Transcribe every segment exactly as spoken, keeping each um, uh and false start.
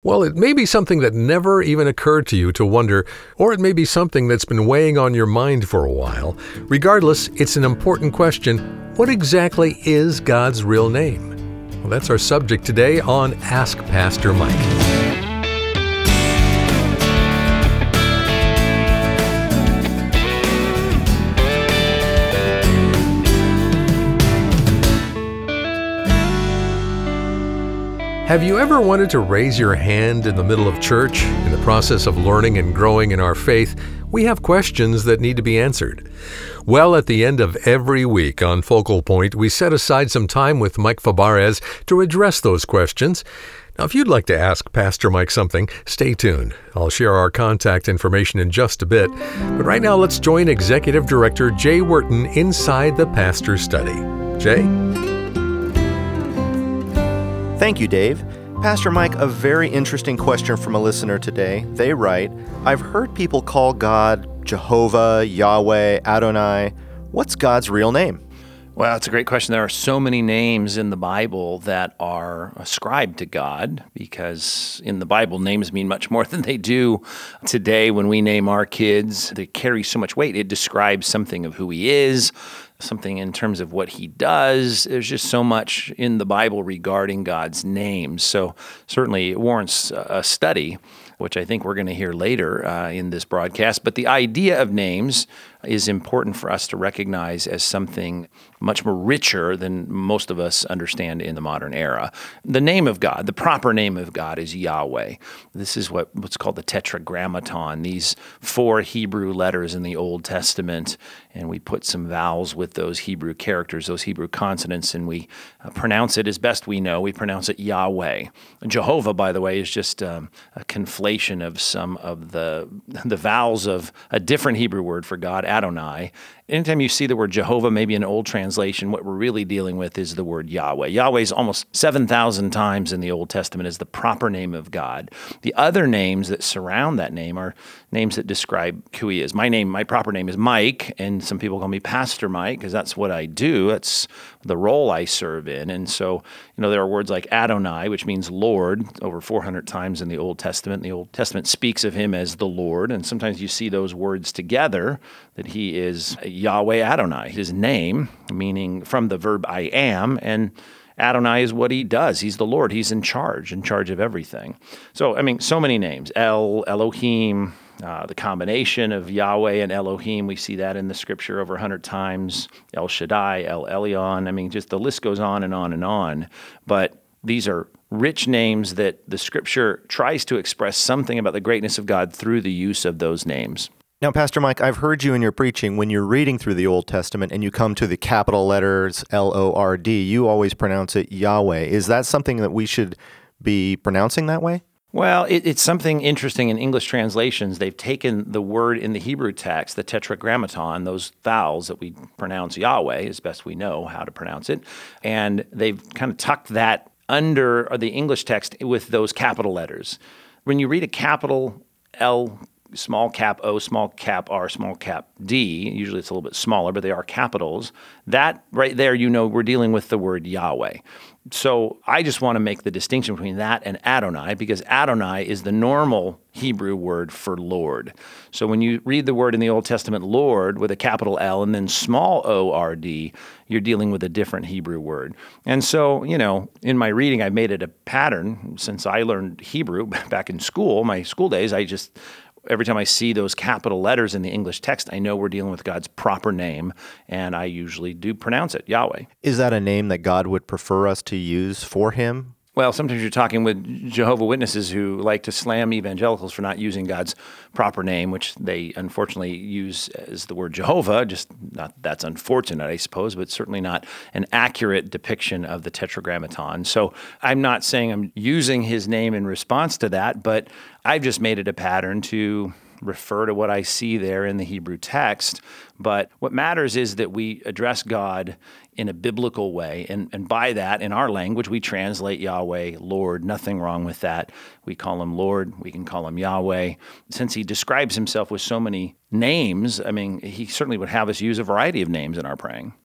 Well, it may be something that never even occurred to you to wonder, or it may be something that's been weighing on your mind for a while. Regardless, it's an important question. What exactly is God's real name? Well, that's our subject today on Ask Pastor Mike. Have you ever wanted to raise your hand in the middle of church? In the process of learning and growing in our faith, we have questions that need to be answered. Well, at the end of every week on Focal Point, we set aside some time with Mike Fabarez to address those questions. Now, if you'd like to ask Pastor Mike something, stay tuned. I'll share our contact information in just a bit. But right now, let's join Executive Director Jay Wharton inside the Pastor Study. Jay? Thank you, Dave. Pastor Mike, a very interesting question from a listener today. They write, I've heard people call God Jehovah, Yahweh, Adonai. What's God's real name? Well, it's a great question. There are so many names in the Bible that are ascribed to God because in the Bible, names mean much more than they do today when we name our kids. They carry so much weight. It describes something of who he is, something in terms of what he does. There's just so much in the Bible regarding God's names. So certainly it warrants a study, which I think we're going to hear later uh, in this broadcast. But the idea of names is important for us to recognize as something much more richer than most of us understand in the modern era. The name of God, the proper name of God is Yahweh. This is what, what's called the Tetragrammaton, these four Hebrew letters in the Old Testament, and we put some vowels with those Hebrew characters, those Hebrew consonants, and we uh, pronounce it as best we know. We pronounce it Yahweh. Jehovah, by the way, is just um, a conflation of some of the, the vowels of a different Hebrew word for God, Adonai. Anytime you see the word Jehovah, maybe in an old translation, what we're really dealing with is the word Yahweh. Yahweh is almost seven thousand times in the Old Testament as the proper name of God. The other names that surround that name are names that describe who he is. My name, my proper name is Mike, and some people call me Pastor Mike because that's what I do. That's the role I serve in. And so, you know, there are words like Adonai, which means Lord, over four hundred times in the Old Testament. The Old Testament speaks of him as the Lord, and sometimes you see those words together, that he is Yahweh Adonai, his name, meaning from the verb I am, and Adonai is what he does. He's the Lord. He's in charge, in charge of everything. So, I mean, so many names. El, Elohim, uh, the combination of Yahweh and Elohim, we see that in the scripture over a hundred times. El Shaddai, El Elyon. I mean, just the list goes on and on and on. But these are rich names that the scripture tries to express something about the greatness of God through the use of those names. Now, Pastor Mike, I've heard you in your preaching, when you're reading through the Old Testament and you come to the capital letters L O R D, you always pronounce it Yahweh. Is that something that we should be pronouncing that way? Well, it, it's something interesting in English translations. They've taken the word in the Hebrew text, the Tetragrammaton, those vowels that we pronounce Yahweh, as best we know how to pronounce it, and they've kind of tucked that under the English text with those capital letters. When you read a capital L, small cap O, small cap R, small cap D, usually it's a little bit smaller, but they are capitals, that right there, you know, we're dealing with the word Yahweh. So I just want to make the distinction between that and Adonai, because Adonai is the normal Hebrew word for Lord. So when you read the word in the Old Testament, Lord, with a capital L and then small O R D, you're dealing with a different Hebrew word. And so, you know, in my reading, I made it a pattern. Since I learned Hebrew back in school, my school days, I just... Every time I see those capital letters in the English text, I know we're dealing with God's proper name, and I usually do pronounce it, Yahweh. Is that a name that God would prefer us to use for him? Well, sometimes you're talking with Jehovah's Witnesses who like to slam evangelicals for not using God's proper name, which they unfortunately use as the word Jehovah. Just not that's unfortunate, I suppose, but certainly not an accurate depiction of the Tetragrammaton. So I'm not saying I'm using his name in response to that, but I've just made it a pattern to refer to what I see there in the Hebrew text. But what matters is that we address God in a biblical way. And, and by that, in our language, we translate Yahweh, Lord. Nothing wrong with that. We call him Lord. We can call him Yahweh. Since he describes himself with so many names, I mean, he certainly would have us use a variety of names in our praying.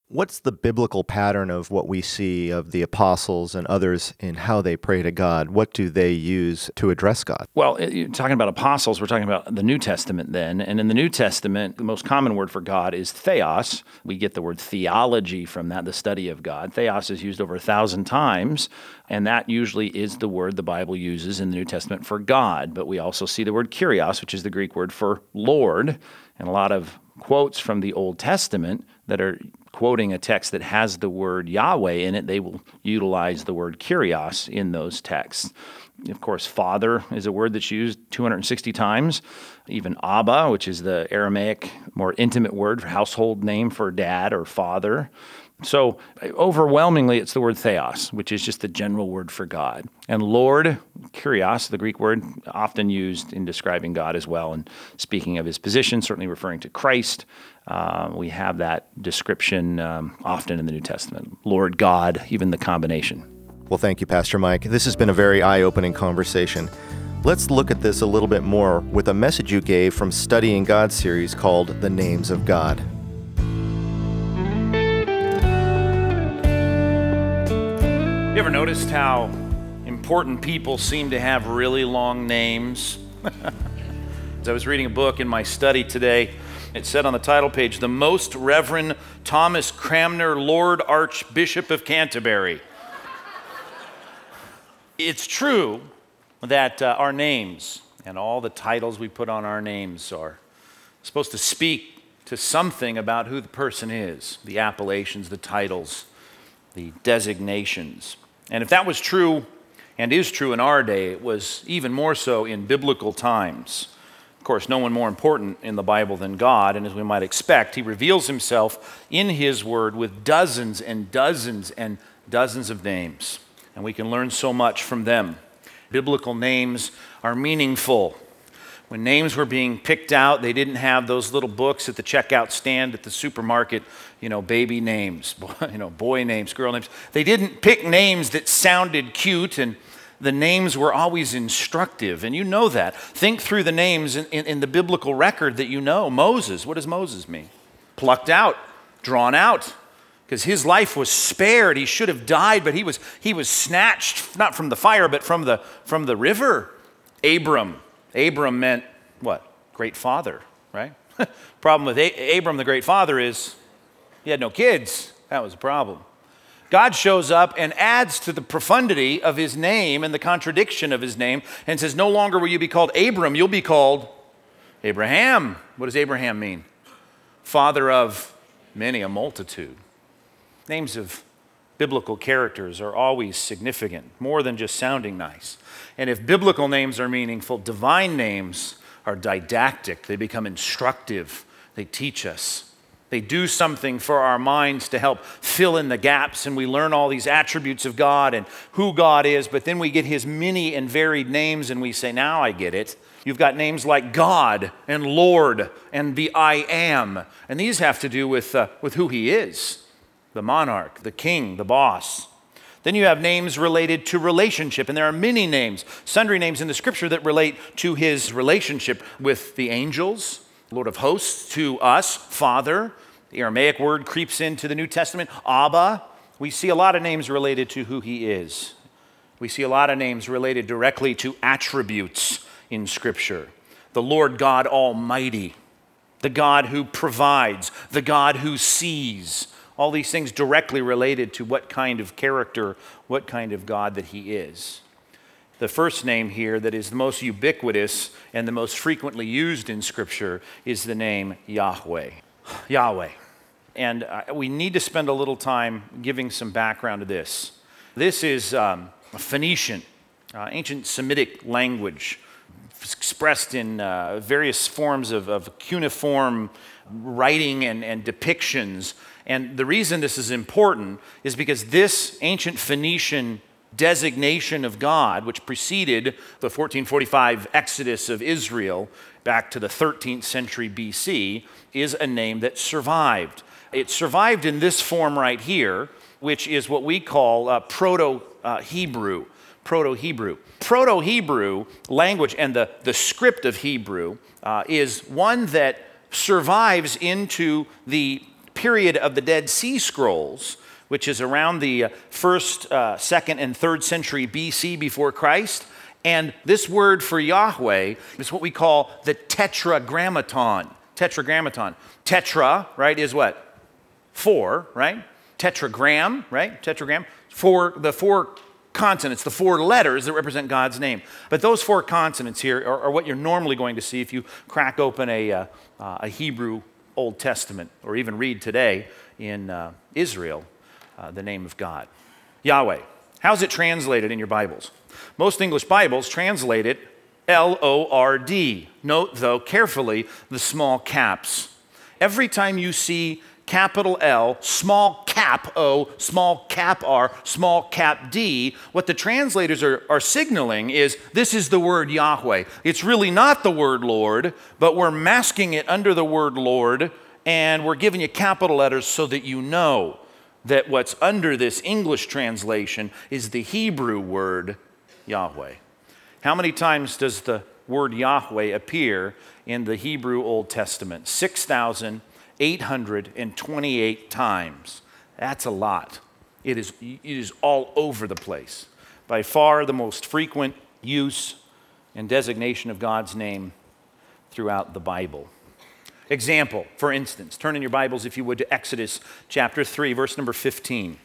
What's the biblical pattern of what we see of the apostles and others in how they pray to God? What do they use to address God? Well, it- you're talking about apostles, we're talking about the New Testament then. And in the New Testament, the most common word for God is theos. We get the word theology from that, the study of God. Theos is used over a thousand times, and that usually is the word the Bible uses in the New Testament for God. But we also see the word kurios, which is the Greek word for Lord, and a lot of quotes from the Old Testament that are quoting a text that has the word Yahweh in it, they will utilize the word kurios in those texts. Of course, father is a word that's used two hundred sixty times. Even Abba, which is the Aramaic, more intimate word for household name for dad or father. So overwhelmingly, it's the word theos, which is just the general word for God. And Lord, kurios, the Greek word, often used in describing God as well, and speaking of his position, certainly referring to Christ. Uh, we have that description um, often in the New Testament. Lord God, even the combination. Well, thank you, Pastor Mike. This has been a very eye-opening conversation. Let's look at this a little bit more with a message you gave from Studying God series called The Names of God. You ever noticed how important people seem to have really long names? As I was reading a book in my study today, it said on the title page, "The Most Reverend Thomas Cranmer, Lord Archbishop of Canterbury." It's true that uh, our names and all the titles we put on our names are supposed to speak to something about who the person is, the appellations, the titles, the designations. And if that was true and is true in our day, it was even more so in biblical times. Of course, no one more important in the Bible than God, and as we might expect, he reveals himself in his word with dozens and dozens and dozens of names, and we can learn so much from them. Biblical names are meaningful. When names were being picked out, they didn't have those little books at the checkout stand at the supermarket, you know, baby names, you know, boy names, girl names. They didn't pick names that sounded cute, and the names were always instructive, and you know that. Think through the names in, in, in the biblical record that you know. Moses, what does Moses mean? Plucked out, drawn out, because his life was spared. He should have died, but he was he was snatched, not from the fire, but from the from the river. Abram. Abram meant what? Great father, right? Problem with A- Abram, the great father, is he had no kids. That was a problem. God shows up and adds to the profundity of his name and the contradiction of his name and says, no longer will you be called Abram, you'll be called Abraham. What does Abraham mean? Father of many, a multitude. Names of biblical characters are always significant, more than just sounding nice. And if biblical names are meaningful, divine names are didactic. They become instructive. They teach us. They do something for our minds to help fill in the gaps, and we learn all these attributes of God and who God is, but then we get his many and varied names and we say, now I get it. You've got names like God and Lord and the I Am, and these have to do with, uh, with who he is, the monarch, the king, the boss. Then you have names related to relationship, and there are many names, sundry names in the scripture that relate to his relationship with the angels, Lord of hosts, to us, Father. The Aramaic word creeps into the New Testament, Abba. We see a lot of names related to who he is. We see a lot of names related directly to attributes in Scripture. The Lord God Almighty, the God who provides, the God who sees. All these things directly related to what kind of character, what kind of God that he is. The first name here that is the most ubiquitous and the most frequently used in Scripture is the name Yahweh. Yahweh. And uh, we need to spend a little time giving some background to this. This is um, a Phoenician, uh, ancient Semitic language expressed in uh, various forms of, of cuneiform writing and, and depictions. And the reason this is important is because this ancient Phoenician designation of God, which preceded the fourteen forty-five Exodus of Israel back to the thirteenth century B C, is a name that survived. It survived in this form right here, which is what we call uh, Proto-Hebrew. Proto-Hebrew. Proto-Hebrew language and the, the script of Hebrew uh, is one that survives into the period of the Dead Sea Scrolls, which is around the uh, first, uh, second, and third century B C before Christ. And this word for Yahweh is what we call the tetragrammaton. Tetragrammaton. Tetra, right, is what? Four, right? Tetragram, right? Tetragram. Four, the four consonants, the four letters that represent God's name. But those four consonants here are, are what you're normally going to see if you crack open a, uh, uh, a Hebrew Old Testament, or even read today in uh, Israel, uh, the name of God. Yahweh. How's it translated in your Bibles? Most English Bibles translate it L O R D. Note, though, carefully the small caps. Every time you see capital L, small cap O, small cap R, small cap D, what the translators are, are signaling is this is the word Yahweh. It's really not the word Lord, but we're masking it under the word Lord, and we're giving you capital letters so that you know that what's under this English translation is the Hebrew word Yahweh. How many times does the word Yahweh appear in the Hebrew Old Testament? six thousand eight hundred twenty-eight times. That's a lot. It is, it is all over the place. By far the most frequent use and designation of God's name throughout the Bible. Example, for instance, turn in your Bibles, if you would, to Exodus chapter three, verse number fifteen.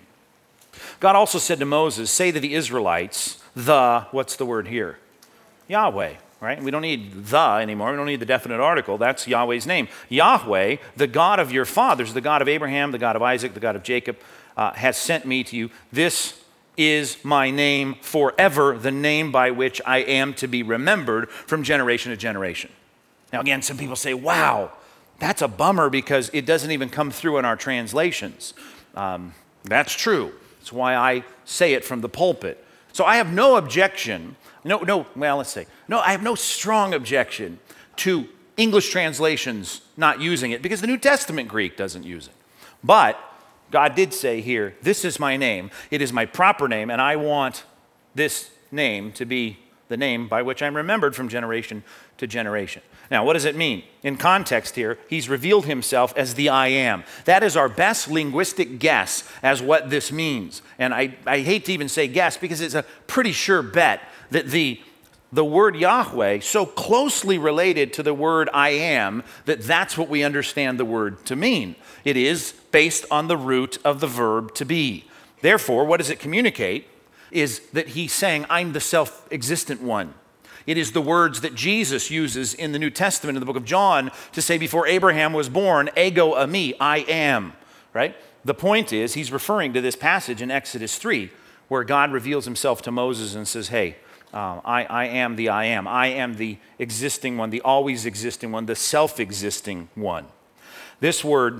God also said to Moses, say to the Israelites, the, what's the word here? Yahweh. Right? We don't need the anymore. We don't need the definite article. That's Yahweh's name. Yahweh, the God of your fathers, the God of Abraham, the God of Isaac, the God of Jacob, uh, has sent me to you. This is my name forever, the name by which I am to be remembered from generation to generation. Now, again, some people say, wow, that's a bummer because it doesn't even come through in our translations. Um, that's true. That's why I say it from the pulpit. So I have no objection. No, no, well, let's say, no, I have no strong objection to English translations not using it because the New Testament Greek doesn't use it. But God did say here, this is my name, it is my proper name, and I want this name to be the name by which I'm remembered from generation to generation. Now, what does it mean? In context here, he's revealed himself as the I am. That is our best linguistic guess as what this means. And I, I hate to even say guess because it's a pretty sure bet that the, the word Yahweh so closely related to the word I am that that's what we understand the word to mean. It is based on the root of the verb to be. Therefore, what does it communicate is that he's saying, I'm the self-existent one. It is the words that Jesus uses in the New Testament in the book of John to say before Abraham was born, ego eimi, I am, right? The point is he's referring to this passage in Exodus three where God reveals himself to Moses and says, hey, um, I, I am the I am. I am the existing one, the always existing one, the self-existing one. This word,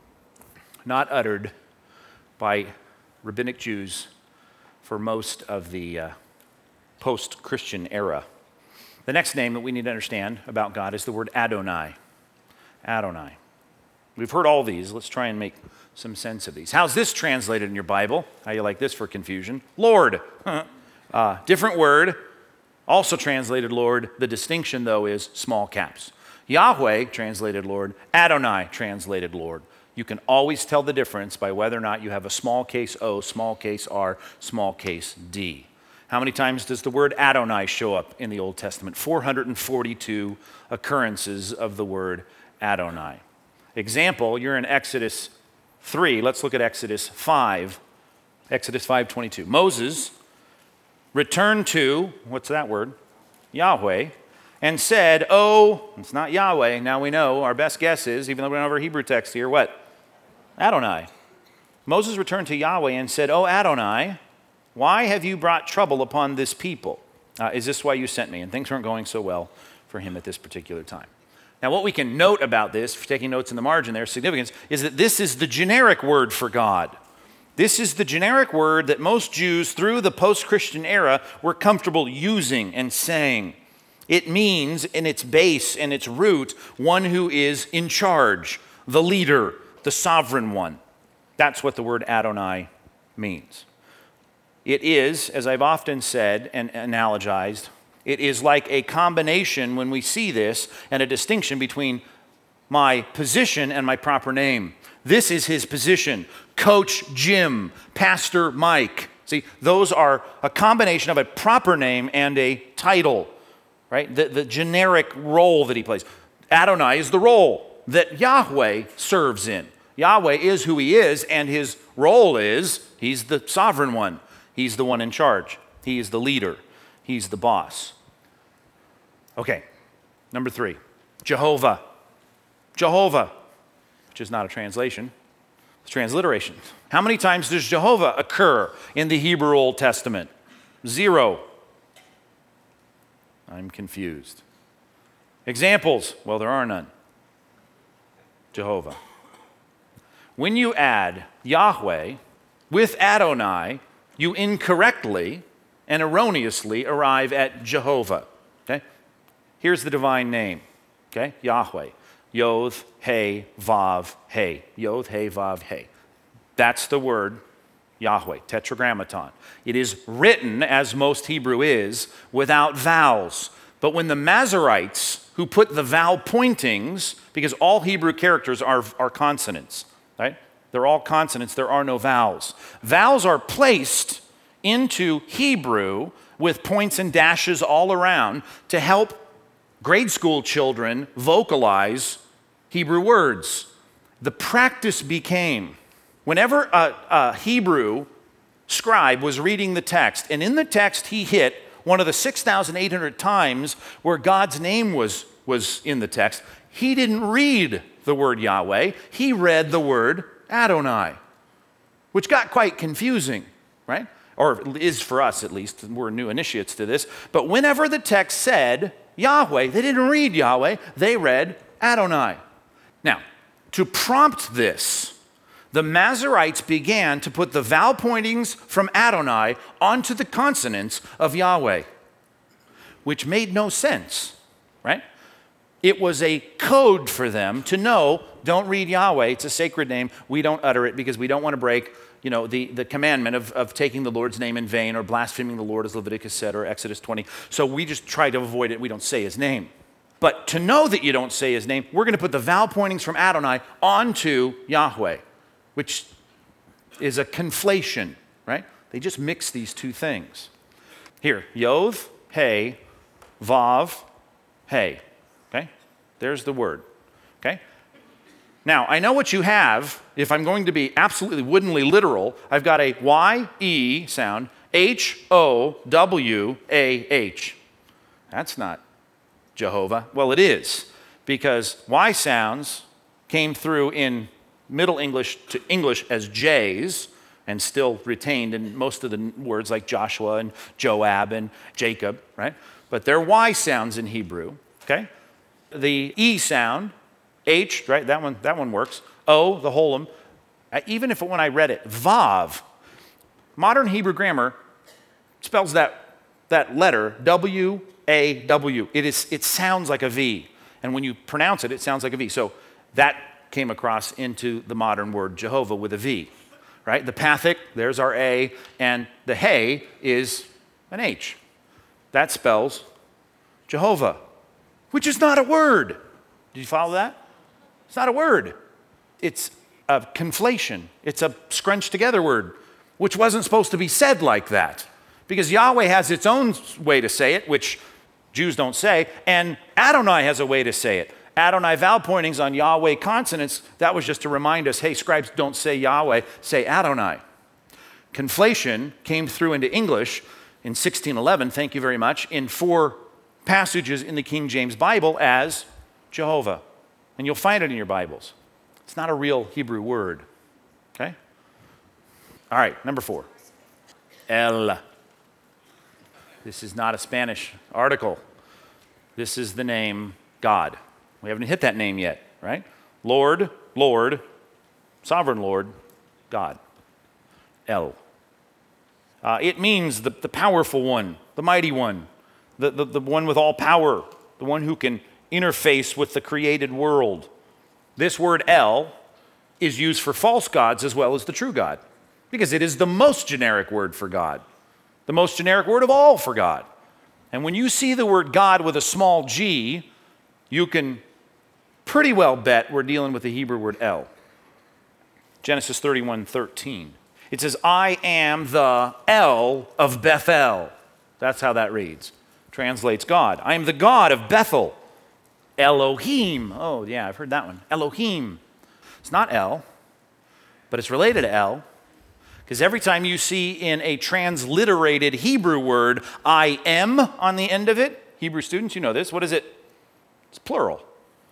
not uttered by rabbinic Jews for most of the uh, post-Christian era. The next name that we need to understand about God is the word Adonai. Adonai. We've heard all these. Let's try and make some sense of these. How's this translated in your Bible? How you like this for confusion? Lord. uh, different word. Also translated Lord. The distinction, though, is small caps. Yahweh, translated Lord. Adonai, translated Lord. You can always tell the difference by whether or not you have a small case O, small case R, small case D. How many times does the word Adonai show up in the Old Testament? four hundred forty-two occurrences of the word Adonai. Example, you're in Exodus three. Let's look at Exodus five. Exodus five twenty-two. Moses returned to, what's that word? Yahweh, and said, oh, it's not Yahweh. Now we know, our best guess is, even though we don't have our Hebrew text here, what? Adonai. Moses returned to Yahweh and said, oh, Adonai, why have you brought trouble upon this people? Uh, is this why you sent me? And things weren't going so well for him at this particular time. Now, what we can note about this, for taking notes in the margin there, significance, is that this is the generic word for God. This is the generic word that most Jews through the post-Christian era were comfortable using and saying. It means, in its base and its root, one who is in charge, the leader, the sovereign one. That's what the word Adonai means. It is, as I've often said and analogized, it is like a combination when we see this and a distinction between my position and my proper name. This is his position. Coach Jim, Pastor Mike. See, those are a combination of a proper name and a title, right? The, the generic role that he plays. Adonai is the role that Yahweh serves in. Yahweh is who he is, and his role is he's the sovereign one. He's the one in charge. He is the leader. He's the boss. Okay, number three, Jehovah. Jehovah, which is not a translation, it's transliteration. How many times does Jehovah occur in the Hebrew Old Testament? Zero. I'm confused. Examples? Well, there are none. Jehovah. When you add Yahweh with Adonai, you incorrectly and erroneously arrive at Jehovah. Okay? Here's the divine name. Okay? Yahweh. Yod, He, Vav, He. Yod, He, Vav, He. That's the word Yahweh, tetragrammaton. It is written, as most Hebrew is, without vowels. But when the Masoretes, who put the vowel pointings, because all Hebrew characters are, are consonants, right? They're all consonants, there are no vowels. Vowels are placed into Hebrew with points and dashes all around to help grade school children vocalize Hebrew words. The practice became, whenever a, a Hebrew scribe was reading the text, and in the text he hit one of the six thousand eight hundred times where God's name was, was in the text, he didn't read the word Yahweh, he read the word Adonai, which got quite confusing, right? Or is for us at least, we're new initiates to this. But whenever the text said Yahweh, they didn't read Yahweh, they read Adonai. Now, to prompt this, the Masoretes began to put the vowel pointings from Adonai onto the consonants of Yahweh, which made no sense, right? It was a code for them to know, don't read Yahweh, it's a sacred name, we don't utter it because we don't want to break, you know, the, the commandment of, of taking the Lord's name in vain or blaspheming the Lord, as Leviticus said, or Exodus twenty. So we just try to avoid it, we don't say his name. But to know that you don't say his name, we're going to put the vowel pointings from Adonai onto Yahweh, which is a conflation, right? They just mix these two things. Here, Yod, He, Vav, He. Okay? There's the word. Okay? Now, I know what you have. If I'm going to be absolutely woodenly literal, I've got a Y E sound, H O W A H. That's not Jehovah. Well, it is, because Y sounds came through in Middle English to English as J's and still retained in most of the words like Joshua and Joab and Jacob, right? But they're Y sounds in Hebrew, okay? The E sound, H, right? That one, that one works. O, the holum. Even if when I read it, Vav, modern Hebrew grammar spells that, that letter W A W. It is, it sounds like a V. And when you pronounce it, it sounds like a V. So that came across into the modern word Jehovah with a V, right? The Pathic, there's our A, and the He is an H. That spells Jehovah, which is not a word. Did you follow that? It's not a word. It's a conflation. It's a scrunched together word, which wasn't supposed to be said like that, because Yahweh has its own way to say it, which Jews don't say, and Adonai has a way to say it. Adonai vowel pointings on Yahweh consonants, that was just to remind us, hey, scribes, don't say Yahweh, say Adonai. Conflation came through into English in sixteen eleven, thank you very much, in four passages in the King James Bible as Jehovah. And you'll find it in your Bibles. It's not a real Hebrew word, okay? All right, number four. El. This is not a Spanish article. This is the name God. We haven't hit that name yet, right? Lord, Lord, Sovereign Lord, God. El. Uh, it means the, the powerful one, the mighty one, the, the, the one with all power, the one who can interface with the created world. This word El is used for false gods as well as the true God, because it is the most generic word for God, the most generic word of all for God. And when you see the word God with a small g, you can pretty well bet we're dealing with the Hebrew word El. Genesis thirty-one thirteen. It says, I am the El of Bethel. That's how that reads. Translates God. I am the God of Bethel. Elohim. Oh, yeah, I've heard that one. Elohim. It's not El, but it's related to El. Because every time you see in a transliterated Hebrew word, I am on the end of it, Hebrew students, you know this. What is it? It's plural.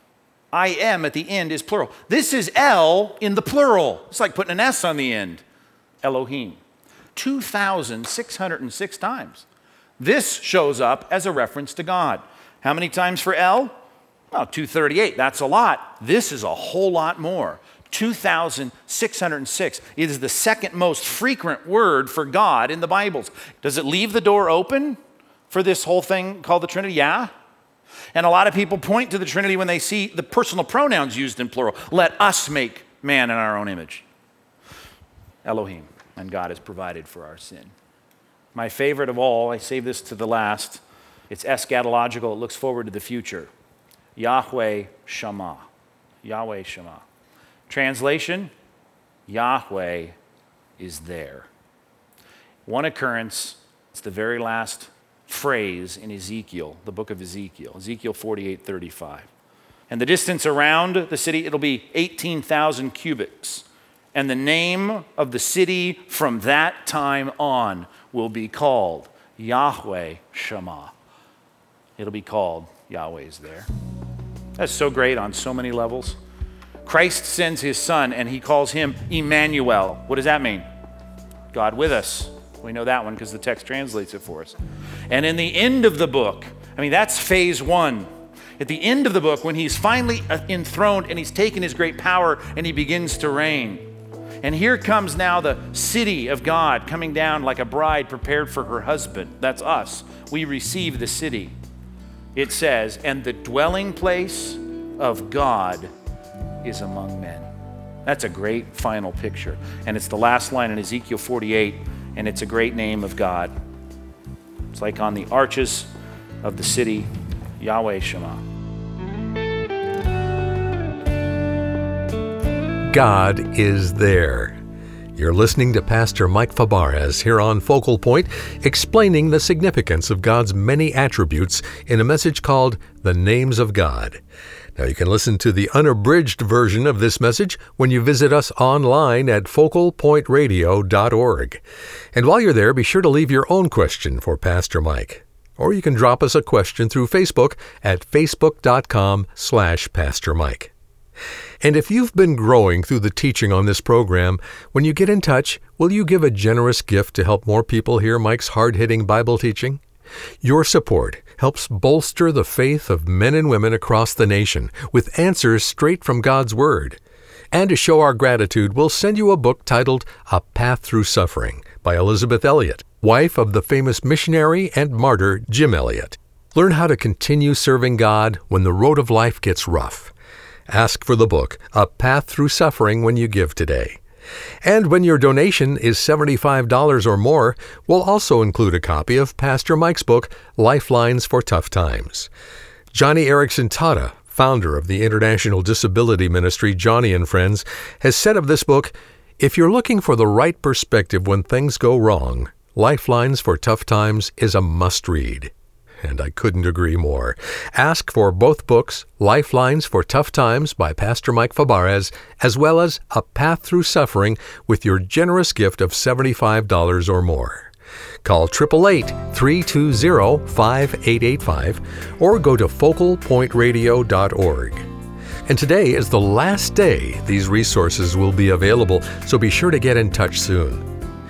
I am at the end is plural. This is El in the plural. It's like putting an S on the end. Elohim. two thousand six hundred six times. This shows up as a reference to God. How many times for El? Oh, two hundred thirty-eight. That's a lot. This is a whole lot more. two thousand six hundred six. It is the second most frequent word for God in the Bibles. Does it leave the door open for this whole thing called the Trinity? Yeah. And a lot of people point to the Trinity when they see the personal pronouns used in plural. Let us make man in our own image. Elohim, and God has provided for our sin. My favorite of all, I save this to the last, it's eschatological, it looks forward to the future. Yahweh Shammah. Yahweh Shammah. Translation, Yahweh is there. One occurrence, it's the very last phrase in Ezekiel, the book of Ezekiel, Ezekiel forty-eight thirty-five. And the distance around the city, it'll be eighteen thousand cubits. And the name of the city from that time on will be called Yahweh Shammah. It'll be called Yahweh's there. That's so great on so many levels. Christ sends his son and he calls him Emmanuel. What does that mean? God with us. We know that one because the text translates it for us. And in the end of the book, I mean, that's phase one. At the end of the book, when he's finally enthroned and he's taken his great power and he begins to reign. And here comes now the city of God coming down like a bride prepared for her husband. That's us. We receive the city. It says, and the dwelling place of God is among men. That's a great final picture. And it's the last line in Ezekiel forty-eight, and it's a great name of God. It's like on the arches of the city, Yahweh Shammah. God is there. You're listening to Pastor Mike Fabarez here on Focal Point, explaining the significance of God's many attributes in a message called The Names of God. Now you can listen to the unabridged version of this message when you visit us online at focal point radio dot org. And while you're there, be sure to leave your own question for Pastor Mike. Or you can drop us a question through Facebook at facebook dot com slash Pastor Mike. And if you've been growing through the teaching on this program, when you get in touch, will you give a generous gift to help more people hear Mike's hard-hitting Bible teaching? Your support helps bolster the faith of men and women across the nation with answers straight from God's Word. And to show our gratitude, we'll send you a book titled A Path Through Suffering by Elisabeth Elliot, wife of the famous missionary and martyr Jim Elliot. Learn how to continue serving God when the road of life gets rough. Ask for the book, A Path Through Suffering, when you give today. And when your donation is seventy-five dollars or more, we'll also include a copy of Pastor Mike's book, Lifelines for Tough Times. Johnny Erickson Tata, founder of the international disability ministry Johnny and Friends, has said of this book, if you're looking for the right perspective when things go wrong, Lifelines for Tough Times is a must-read. And I couldn't agree more. Ask for both books, Lifelines for Tough Times by Pastor Mike Fabarez, as well as A Path Through Suffering with your generous gift of seventy-five dollars or more. Call eight eight eight, three two zero, five eight eight five or go to focal point radio dot org. And today is the last day these resources will be available, so be sure to get in touch soon.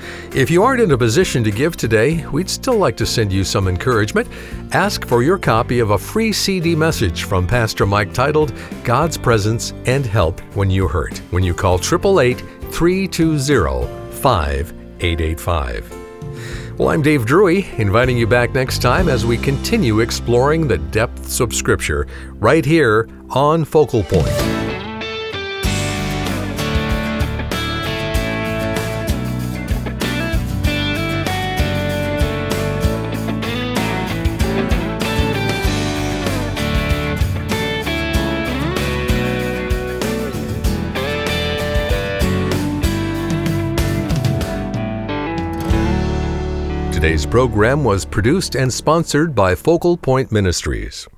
If you aren't in a position to give today, we'd still like to send you some encouragement. Ask for your copy of a free C D message from Pastor Mike titled God's Presence and Help When You Hurt when you call eight eight eight, three two zero, five eight eight five. Well, I'm Dave Drury, inviting you back next time as we continue exploring the depths of Scripture right here on Focal Point. Today's program was produced and sponsored by Focal Point Ministries.